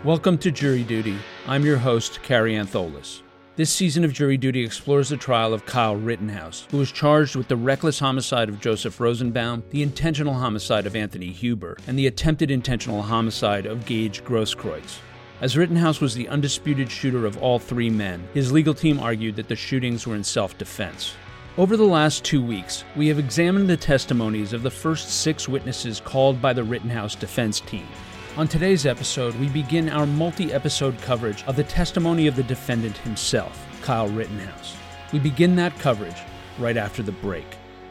Welcome to Jury Duty. I'm your host, Carrie Antholis. This season of Jury Duty explores the trial of Kyle Rittenhouse, who was charged with the reckless homicide of Joseph Rosenbaum, the intentional homicide of Anthony Huber, and the attempted intentional homicide of Gage Grosskreutz. As Rittenhouse was the undisputed shooter of all three men, his legal team argued that the shootings were in self-defense. Over the last 2 weeks, we have examined the testimonies of the first 6 witnesses called by the Rittenhouse defense team. On today's episode, we begin our multi-episode coverage of the testimony of the defendant himself, Kyle Rittenhouse. We begin that coverage right after the break.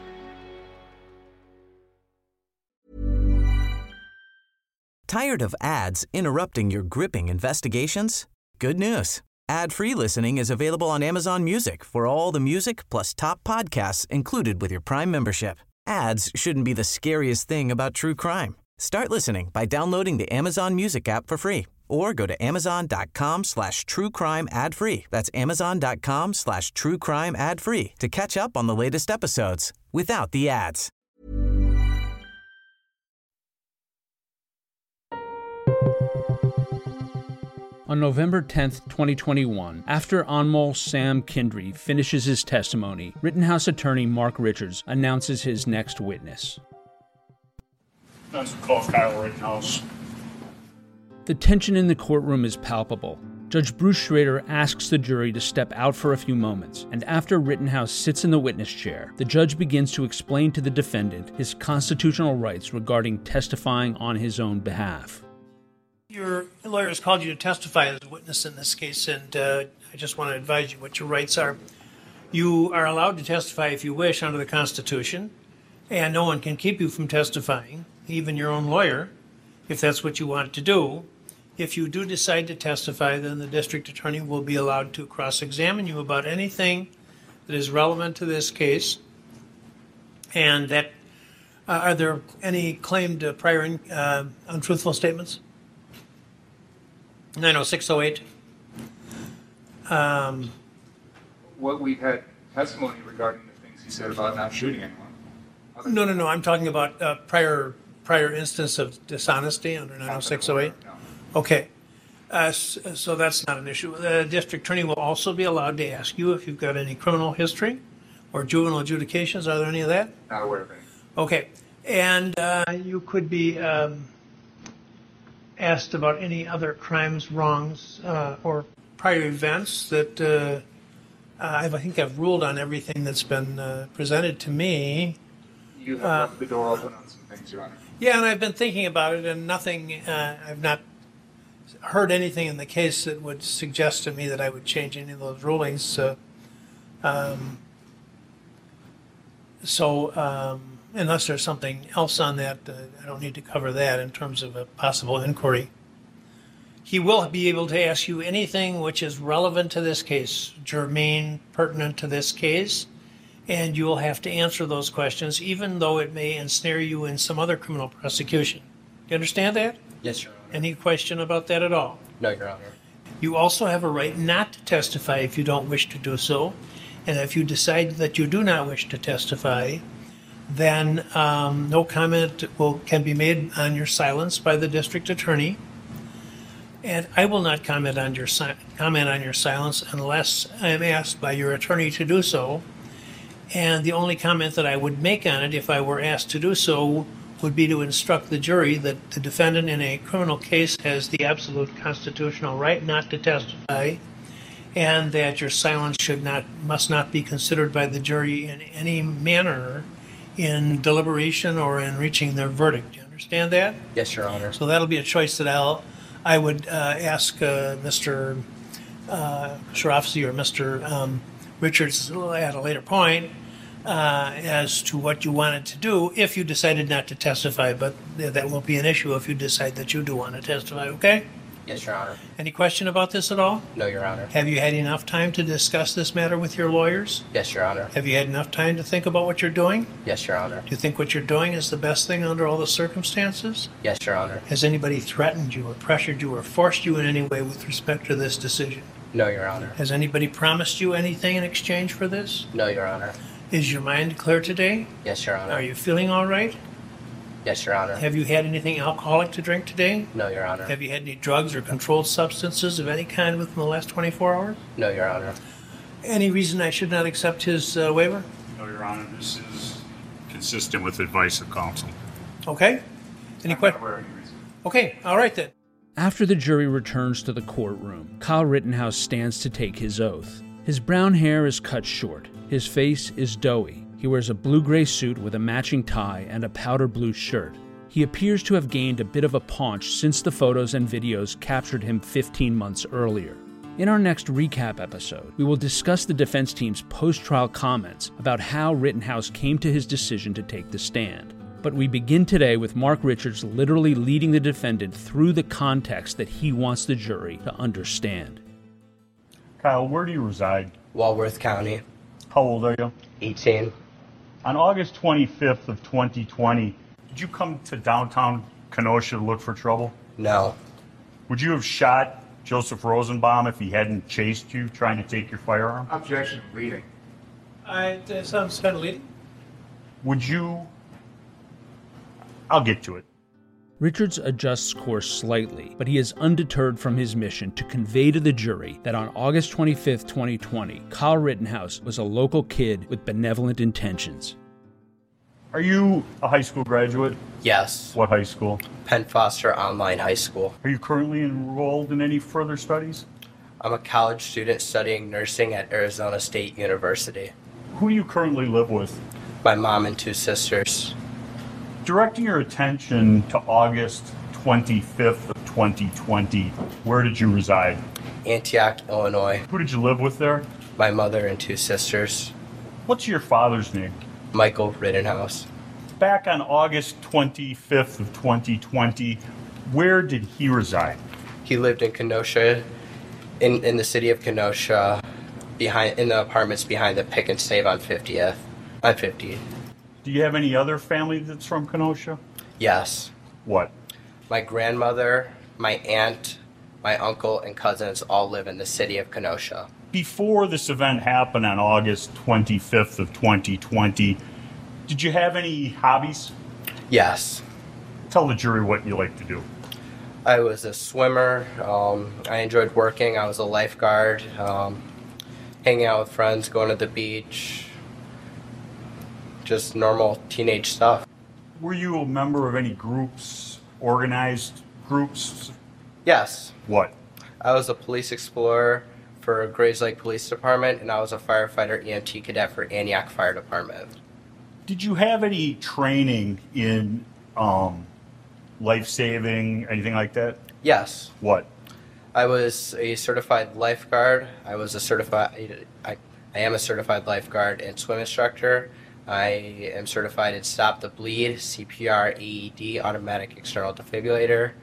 Tired of ads interrupting your gripping investigations? Good news. Ad-free listening is available on Amazon Music for all the music plus top podcasts included with your Prime membership. Ads shouldn't be the scariest thing about true crime. Start listening by downloading the Amazon Music app for free or go to amazon.com/truecrime ad-free. That's amazon.com/truecrime ad-free to catch up on the latest episodes without the ads. On November 10th, 2021, after Anmol Sam Kindry finishes his testimony, Rittenhouse attorney Mark Richards announces his next witness. That's call Kyle Rittenhouse. The tension in the courtroom is palpable. Judge Bruce Schrader asks the jury to step out for a few moments, and after Rittenhouse sits in the witness chair, the judge begins to explain to the defendant his constitutional rights regarding testifying on his own behalf. Your lawyer has called you to testify as a witness in this case, and I just want to advise you what your rights are. You are allowed to testify if you wish under the Constitution, and no one can keep you from testifying, even your own lawyer, if that's what you want to do. If you do decide to testify, then the district attorney will be allowed to cross-examine you about anything that is relevant to this case. And that are there any claimed prior untruthful statements? 90608. What we've had testimony regarding the things he said about not shooting anyone. No. I'm talking about prior instance of dishonesty under 90608. No. Okay. So that's not an issue. The district attorney will also be allowed to ask you if you've got any criminal history or juvenile adjudications. Are there any of that? Not aware of any. Okay. And you could be asked about any other crimes, wrongs, or prior events that I think I've ruled on everything that's been presented to me. You have left the door open on some things, Your Honor. Yeah, and I've been thinking about it, and nothing, I've not heard anything in the case that would suggest to me that I would change any of those rulings. So unless there's something else on that, I don't need to cover that in terms of a possible inquiry. He will be able to ask you anything which is relevant to this case, germane, pertinent to this case, and you will have to answer those questions, even though it may ensnare you in some other criminal prosecution. Do you understand that? Yes, Your Honor. Any question about that at all? No, Your Honor. You also have a right not to testify if you don't wish to do so, and if you decide that you do not wish to testify, then no comment can be made on your silence by the district attorney. And I will not comment on your silence unless I am asked by your attorney to do so. And the only comment that I would make on it, if I were asked to do so, would be to instruct the jury that the defendant in a criminal case has the absolute constitutional right not to testify, and that your silence must not be considered by the jury in any manner in deliberation or in reaching their verdict. Do you understand that? Yes, Your Honor. So that'll be a choice that I would ask Mr. Sharofsky or Mr. Richards at a later point as to what you wanted to do if you decided not to testify, but that won't be an issue if you decide that you do want to testify, okay? Yes, Your Honor. Any question about this at all? No, Your Honor. Have you had enough time to discuss this matter with your lawyers? Yes, Your Honor. Have you had enough time to think about what you're doing? Yes, Your Honor. Do you think what you're doing is the best thing under all the circumstances? Yes, Your Honor. Has anybody threatened you or pressured you or forced you in any way with respect to this decision? No, Your Honor. Has anybody promised you anything in exchange for this? No, Your Honor. Is your mind clear today? Yes, Your Honor. Are you feeling all right? Yes, Your Honor. Have you had anything alcoholic to drink today? No, Your Honor. Have you had any drugs or controlled substances of any kind within the last 24 hours? No, Your Honor. Any reason I should not accept his waiver? No, Your Honor, this is consistent with advice of counsel. Okay. Any I'm not questions? aware of any reason. Okay, all right then. After the jury returns to the courtroom, Kyle Rittenhouse stands to take his oath. His brown hair is cut short. His face is doughy. He wears a blue-gray suit with a matching tie and a powder blue shirt. He appears to have gained a bit of a paunch since the photos and videos captured him 15 months earlier. In our next recap episode, we will discuss the defense team's post-trial comments about how Rittenhouse came to his decision to take the stand. But we begin today with Mark Richards literally leading the defendant through the context that he wants the jury to understand. Kyle, where do you reside? Walworth County, How old are you? 18. On August 25th of 2020, did you come to downtown Kenosha to look for trouble? No. Would you have shot Joseph Rosenbaum if he hadn't chased you trying to take your firearm? Objection, leading. That sounds kind of leading. Would you... I'll get to it. Richards adjusts course slightly, but he is undeterred from his mission to convey to the jury that on August 25, 2020, Kyle Rittenhouse was a local kid with benevolent intentions. Are you a high school graduate? Yes. What high school? Penn Foster Online High School. Are you currently enrolled in any further studies? I'm a college student studying nursing at Arizona State University. Who do you currently live with? My mom and 2 sisters. Directing your attention to August 25th of 2020, where did you reside? Antioch, Illinois. Who did you live with there? My mother and 2 sisters. What's your father's name? Michael Rittenhouse. Back on August 25th of 2020, where did he reside? He lived in Kenosha, in the city of Kenosha, in the apartments behind the Pick and Save on 50th. On 50. Do you have any other family that's from Kenosha? Yes. What? My grandmother, my aunt, my uncle, and cousins all live in the city of Kenosha. Before this event happened on August 25th of 2020, did you have any hobbies? Yes. Tell the jury what you like to do. I was a swimmer. I enjoyed working. I was a lifeguard. Hanging out with friends, going to the beach. Just normal teenage stuff. Were you a member of any groups, organized groups? Yes. What? I was a police explorer for Grays Lake Police Department, and I was a firefighter EMT cadet for Antioch Fire Department. Did you have any training in life-saving, anything like that? Yes. What? I was a certified lifeguard. I am a certified lifeguard and swim instructor. I am certified in Stop the Bleed, CPR, AED, automatic external defibrillator,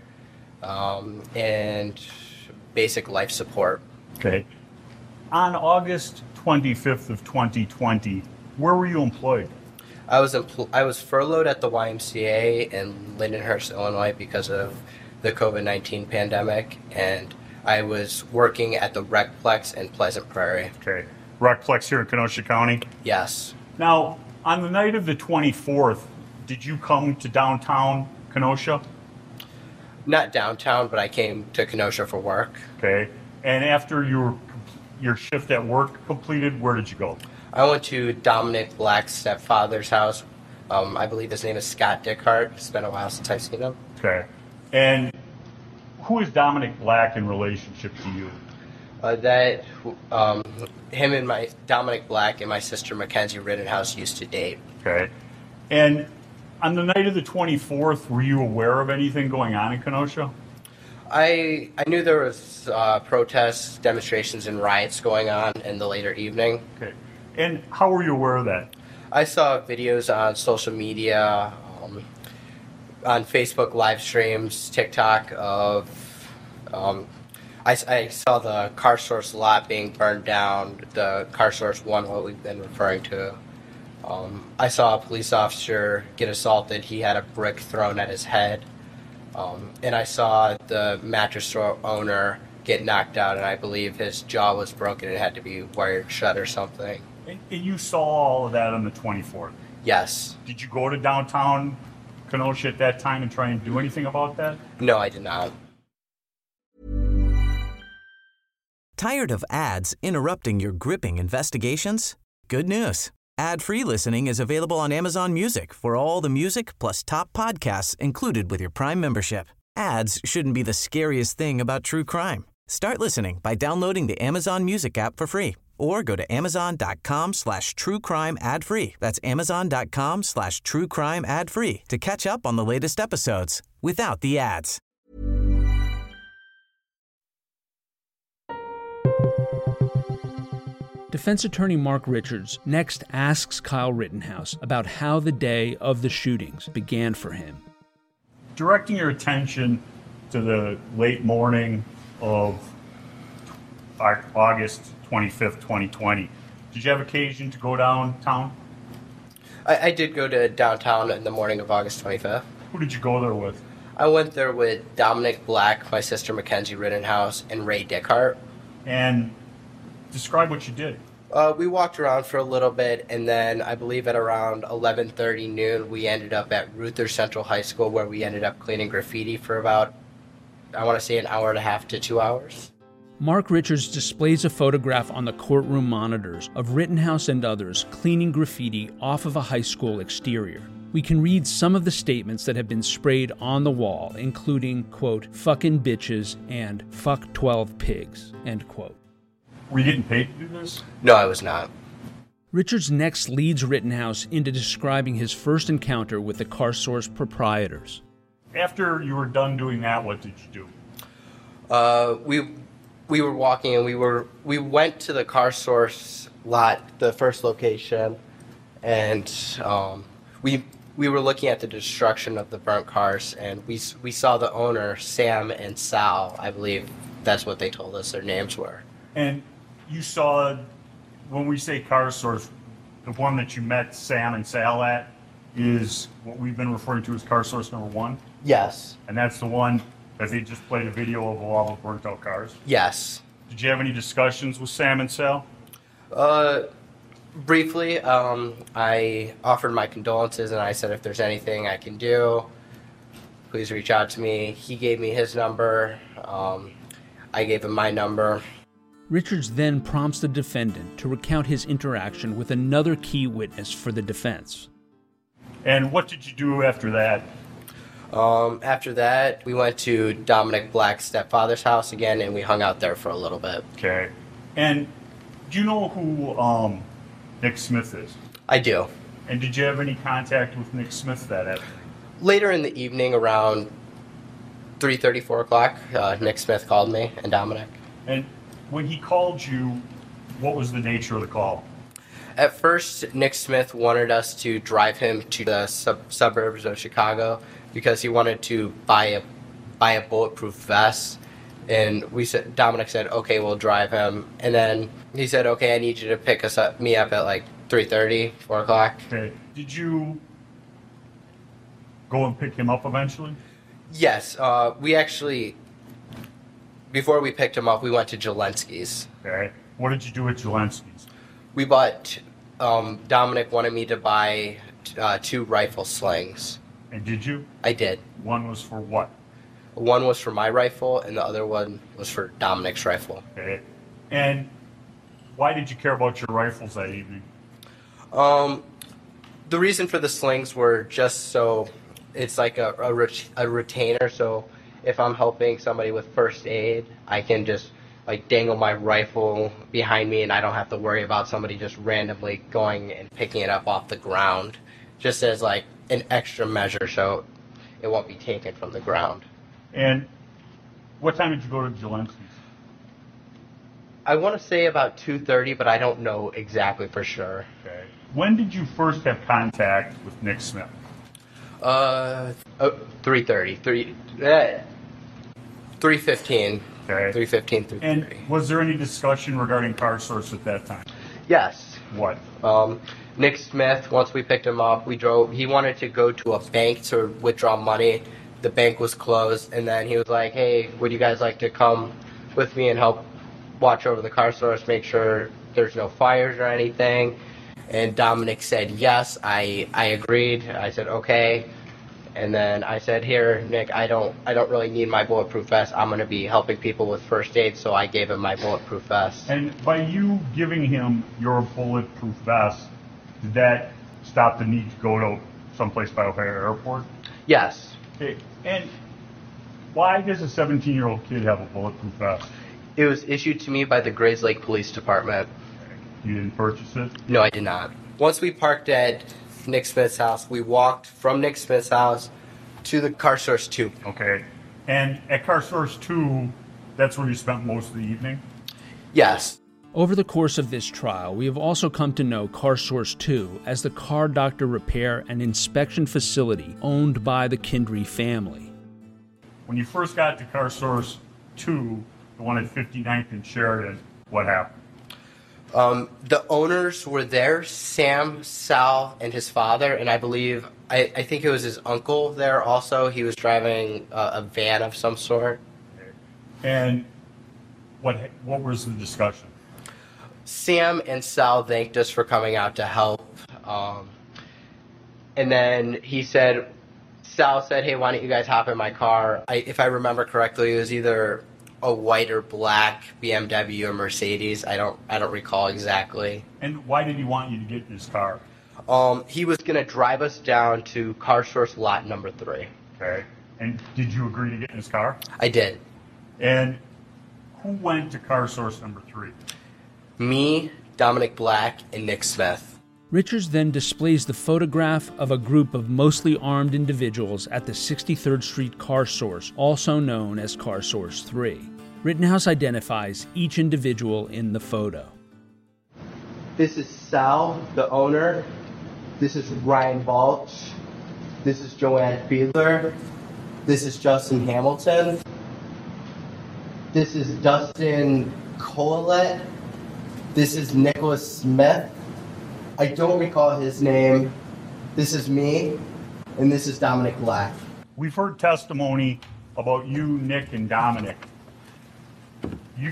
and basic life support. Okay. On August 25th of 2020, where were you employed? I was furloughed at the YMCA in Lindenhurst, Illinois because of the COVID-19 pandemic, and I was working at the Recplex in Pleasant Prairie. Okay. Recplex here in Kenosha County? Yes. Now, on the night of the 24th, did you come to downtown Kenosha? Not downtown, but I came to Kenosha for work. Okay. And after your shift at work completed, where did you go? I went to Dominic Black's stepfather's house. I believe his name is Scott Dickhart. It's been a while since I've seen him. Okay. And who is Dominic Black in relationship to you? Him and my Dominic Black and my sister Mackenzie Rittenhouse used to date. Okay. And on the night of the 24th, were you aware of anything going on in Kenosha? I knew there was protests, demonstrations, and riots going on in the later evening. Okay. And how were you aware of that? I saw videos on social media, on Facebook live streams, TikTok of. I saw the Car Source lot being burned down, the Car Source 1, what we've been referring to. I saw a police officer get assaulted. He had a brick thrown at his head. And I saw the mattress store owner get knocked out, and I believe his jaw was broken and had to be wired shut or something. And you saw all of that on the 24th? Yes. Did you go to downtown Kenosha at that time and try and do anything about that? No, I did not. Tired of ads interrupting your gripping investigations? Good news. Ad-free listening is available on Amazon Music for all the music plus top podcasts included with your Prime membership. Ads shouldn't be the scariest thing about true crime. Start listening by downloading the Amazon Music app for free or go to amazon.com/truecrime ad-free. That's amazon.com/truecrime ad-free to catch up on the latest episodes without the ads. Defense attorney Mark Richards next asks Kyle Rittenhouse about how the day of the shootings began for him. Directing your attention to the late morning of August 25th, 2020, did you have occasion to go downtown? I did go to downtown in the morning of August 25th. Who did you go there with? I went there with Dominic Black, my sister Mackenzie Rittenhouse, and Ray Dickhart. And describe what you did. We walked around for a little bit, and then I believe at around 11:30 noon, we ended up at Ruther Central High School, where we ended up cleaning graffiti for about, I want to say, an hour and a half to 2 hours. Mark Richards displays a photograph on the courtroom monitors of Rittenhouse and others cleaning graffiti off of a high school exterior. We can read some of the statements that have been sprayed on the wall, including, quote, "fucking bitches" and "fuck 12 pigs," end quote. Were you getting paid to do this? No, I was not. Richards next leads Rittenhouse into describing his first encounter with the CarSource proprietors. After you were done doing that, what did you do? We were walking, and we went to the CarSource lot, the first location, and we were looking at the destruction of the burnt cars, and we saw the owner, Sam and Sal. I believe that's what they told us their names were. And you saw, when we say CarSource, the one that you met Sam and Sal at is what we've been referring to as CarSource number 1? Yes. And that's the one that they just played a video of all the burnt out cars? Yes. Did you have any discussions with Sam and Sal? Briefly, I offered my condolences, and I said if there's anything I can do, please reach out to me. He gave me his number. I gave him my number. Richards then prompts the defendant to recount his interaction with another key witness for the defense. And what did you do after that? After that, we went to Dominic Black's stepfather's house again, and we hung out there for a little bit. Okay. And do you know who Nick Smith is? I do. And did you have any contact with Nick Smith that afternoon? Later in the evening, around 3:30, 4 o'clock, Nick Smith called me and Dominic. And when he called you, what was the nature of the call? At first, Nick Smith wanted us to drive him to the suburbs of Chicago because he wanted to buy a bulletproof vest. And Dominic said, okay, we'll drive him. And then he said, okay, I need you to pick me up at like 3:30, 4 o'clock. Okay. Did you go and pick him up eventually? Yes. We actually, before we picked him up, we went to Jelensky's. Okay. What did you do at Jelensky's? We bought, Dominic wanted me to buy 2 rifle slings. And did you? I did. One was for what? One was for my rifle, and the other one was for Dominic's rifle. Okay. And why did you care about your rifles that evening? The reason for the slings were just so it's like a retainer, so if I'm helping somebody with first aid, I can just like dangle my rifle behind me, and I don't have to worry about somebody just randomly going and picking it up off the ground, just as like an extra measure so it won't be taken from the ground. And what time did you go to Jelensky's? I want to say about 2:30, but I don't know exactly for sure. Okay. When did you first have contact with Nick Smith? 3:30. 3:15. Okay. 3:15 through 3:30. And was there any discussion regarding CarSource at that time? Yes. What? Nick Smith, once we picked him up, he wanted to go to a bank to withdraw money. The bank was closed, and then he was like, hey, would you guys like to come with me and help watch over the CarSource, make sure there's no fires or anything? And Dominic said yes. I agreed. I said okay. And then I said, here, Nick, I don't really need my bulletproof vest. I'm going to be helping people with first aid, so I gave him my bulletproof vest. And by you giving him your bulletproof vest, did that stop the need to go to someplace by O'Hare Airport? Yes. Okay. And why does a 17-year-old kid have a bulletproof vest? It was issued to me by the Grays Lake Police Department. You didn't purchase it? No, I did not. Once we parked at Nick Smith's house, we walked from Nick Smith's house to the Car Source 2. Okay. And at Car Source 2, that's where you spent most of the evening? Yes. Over the course of this trial, we have also come to know Car Source 2 as the Car Doctor repair and inspection facility owned by the Kindry family. When you first got to Car Source 2, the one at 59th and Sheridan, what happened? The owners were there, Sam, Sal, and his father, and I believe, I think it was his uncle there also. He was driving a van of some sort. And what was the discussion? Sam and Sal thanked us for coming out to help. And then Sal said, hey, why don't you guys hop in my car? If I remember correctly, it was either a white or black BMW or Mercedes. I don't recall exactly. And why did he want you to get in his car? He was going to drive us down to Car Source lot number 3. Okay. And did you agree to get in his car? I did. And who went to Car Source number 3? Me, Dominic Black, and Nick Smith. Richards then displays the photograph of a group of mostly armed individuals at the 63rd Street Car Source, also known as Car Source 3. Rittenhouse identifies each individual in the photo. This is Sal, the owner. This is Ryan Balch. This is Joanne Fiedler. This is Justin Hamilton. This is Dustin Colette. This is Nicholas Smith. I don't recall his name. This is me, and this is Dominic Black. We've heard testimony about you, Nick, and Dominic. You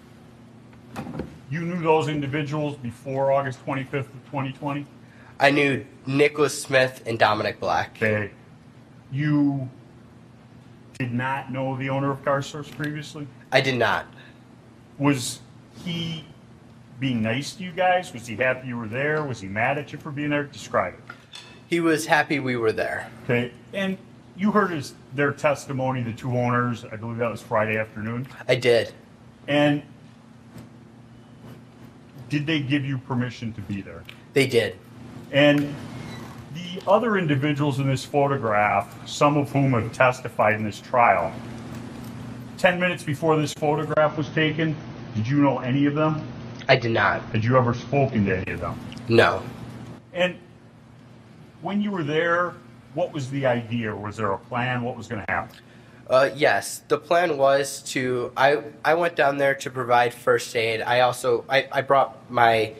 knew those individuals before August 25th of 2020? I knew Nicholas Smith and Dominic Black. Okay. You did not know the owner of Car Source previously? I did not. Was he being nice to you guys? Was he happy you were there? Was he mad at you for being there? Describe it. He was happy we were there. Okay. And you heard their testimony, the two owners. I believe that was Friday afternoon. I did. And did they give you permission to be there? They did. And the other individuals in this photograph, some of whom have testified in this trial, 10 minutes before this photograph was taken, did you know any of them? I did not. Had you ever spoken to any of them? No. And when you were there, what was the idea? Was there a plan? What was going to happen? Yes, the plan was I went down there to provide first aid. I brought my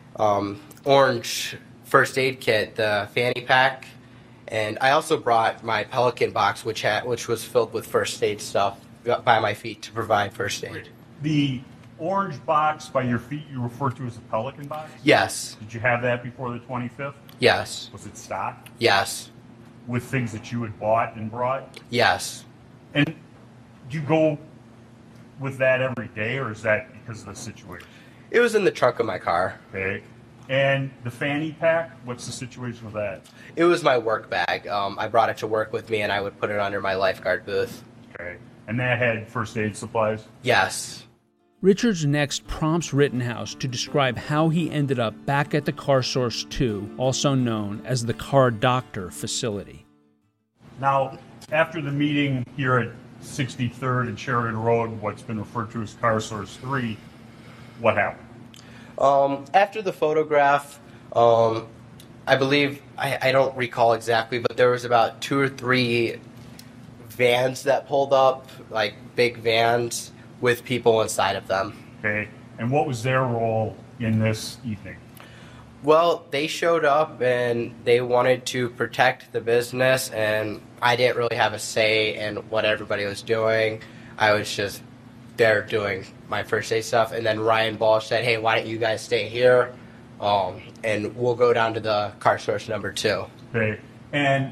orange first aid kit, the fanny pack, and I also brought my Pelican box, which was filled with first aid stuff by my feet to provide first aid. The orange box by your feet you refer to as a Pelican box? Yes. Did you have that before the 25th? Yes. Was it stocked? Yes. With things that you had bought and brought? Yes. And do you go with that every day, or is that because of the situation? It was in the trunk of my car. Okay. And the fanny pack, what's the situation with that? It was my work bag. I brought it to work with me, and I would put it under my lifeguard booth. Okay. And that had first aid supplies? Yes. Richards next prompts Rittenhouse to describe how he ended up back at the Car Source 2, also known as the Car Doctor facility. Now, after the meeting here at 63rd and Sheridan Road, what's been referred to as Car Source 3, what happened? After the photograph, I believe, I don't recall exactly, but there was about 2 or 3 vans that pulled up, like big vans with people inside of them. Okay. And what was their role in this evening? Well, they showed up and they wanted to protect the business, and I didn't really have a say in what everybody was doing. I was just there doing my first aid stuff, and then Ryan Balch said, hey, why don't you guys stay here, and we'll go down to the Car Source number 2. Okay. And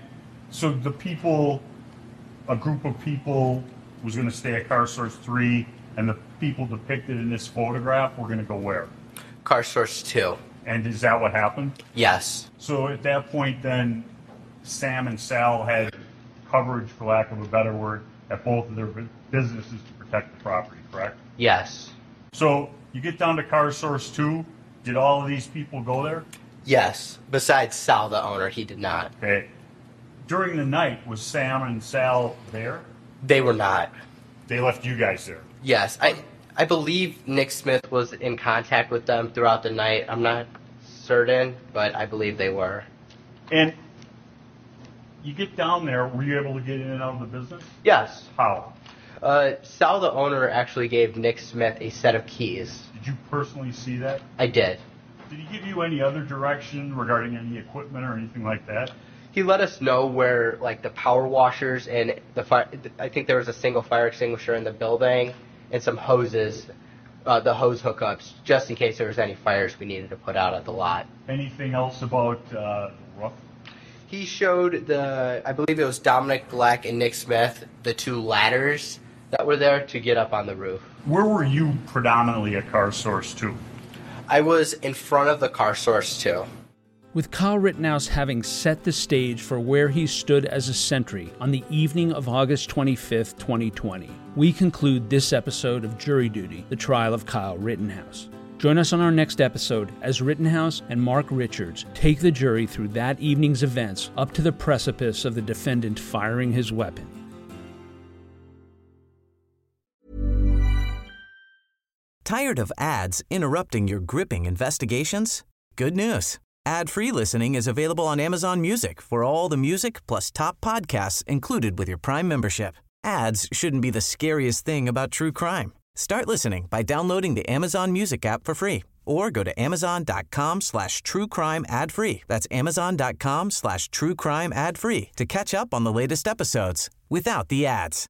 So the people, a group of people was going to stay at Car Source 3, and the people depicted in this photograph were going to go where? Car Source 2. And is that what happened? Yes. So at that point then, Sam and Sal had coverage, for lack of a better word, at both of their businesses to protect the property, correct? Yes. So you get down to Car Source 2, did all of these people go there? Yes. Besides Sal, the owner, he did not. Okay. During the night, was Sam and Sal there? They were not. They left you guys there? Yes. I believe Nick Smith was in contact with them throughout the night. I'm not certain, but I believe they were. And you get down there, were you able to get in and out of the business? Yes. How? Sal, the owner, actually gave Nick Smith a set of keys. Did you personally see that? I did. Did he give you any other direction regarding any equipment or anything like that? He let us know where, like, the power washers and the fire. I think there was a single fire extinguisher in the building and some hoses, the hose hookups, just in case there was any fires we needed to put out at the lot. Anything else about the roof? He showed I believe it was Dominic Black and Nick Smith, the two ladders that were there to get up on the roof. Where were you predominantly at Car Source 2? I was in front of the Car Source 2. With Kyle Rittenhouse having set the stage for where he stood as a sentry on the evening of August 25th, 2020, we conclude this episode of Jury Duty, the trial of Kyle Rittenhouse. Join us on our next episode as Rittenhouse and Mark Richards take the jury through that evening's events up to the precipice of the defendant firing his weapon. Tired of ads interrupting your gripping investigations? Good news. Ad-free listening is available on Amazon Music for all the music plus top podcasts included with your Prime membership. Ads shouldn't be the scariest thing about true crime. Start listening by downloading the Amazon Music app for free or go to amazon.com/truecrime ad-free. That's amazon.com/truecrime ad-free to catch up on the latest episodes without the ads.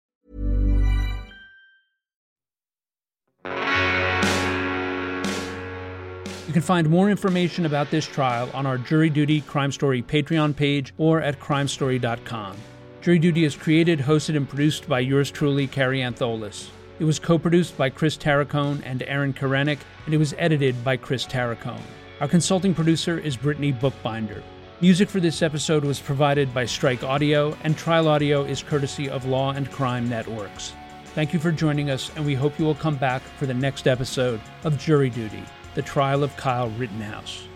You can find more information about this trial on our Jury Duty Crime Story Patreon page or at crimestory.com. Jury Duty is created, hosted, and produced by yours truly, Carrie Antholis. It was co-produced by Chris Tarracone and Aaron Karenik, and it was edited by Chris Tarracone. Our consulting producer is Brittany Bookbinder. Music for this episode was provided by Strike Audio, and Trial Audio is courtesy of Law and Crime Networks. Thank you for joining us, and we hope you will come back for the next episode of Jury Duty, the trial of Kyle Rittenhouse.